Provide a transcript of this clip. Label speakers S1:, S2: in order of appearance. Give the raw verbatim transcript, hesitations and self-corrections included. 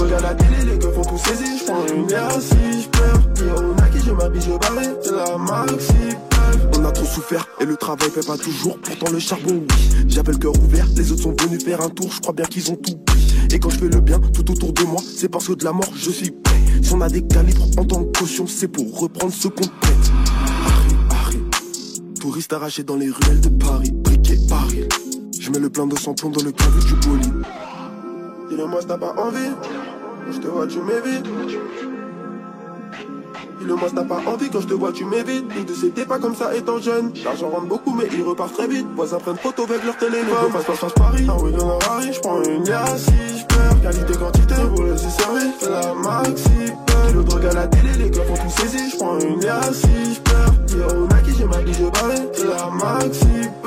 S1: drogue à la télé, les keufs font tout saisir. J'prends une bière si j'pleure. Dire on a qui je m'habille, je barre. C'est la maxi. On a trop souffert et le travail fait pas toujours. Pourtant le charbon oui, j'avais le cœur ouvert. Les autres sont venus faire un tour, je crois bien qu'ils ont tout pris. Et quand je fais le bien tout autour de moi, c'est parce que de la mort je suis prêt. Si on a des calibres en tant que caution, c'est pour reprendre ce qu'on prête. Harry, Harry, touriste arraché dans les ruelles de Paris. Briquet, Paris, je mets le plein de sans-plomb dans le caveau du bolide. Dis-le-moi si t'as pas envie, je te vois tu m'évites. Dis-le-moi si t'as pas envie, quand je te vois tu m'évites. Nous deux c'était pas comme ça étant jeune. L'argent rentre beaucoup mais il repart très vite. Voisins prennent photo avec leur téléphone. Face face face Paris, un week-end à Paris. J'prends une liasse si j'perds. Qualité quantité pour laisser servir. C'est la maxi peur. Le drogue à la télé, les gars font tout saisir. J'prends une liasse si j'perds. Dire on a qui j'ai ma bille, je barre. C'est la maxi peur.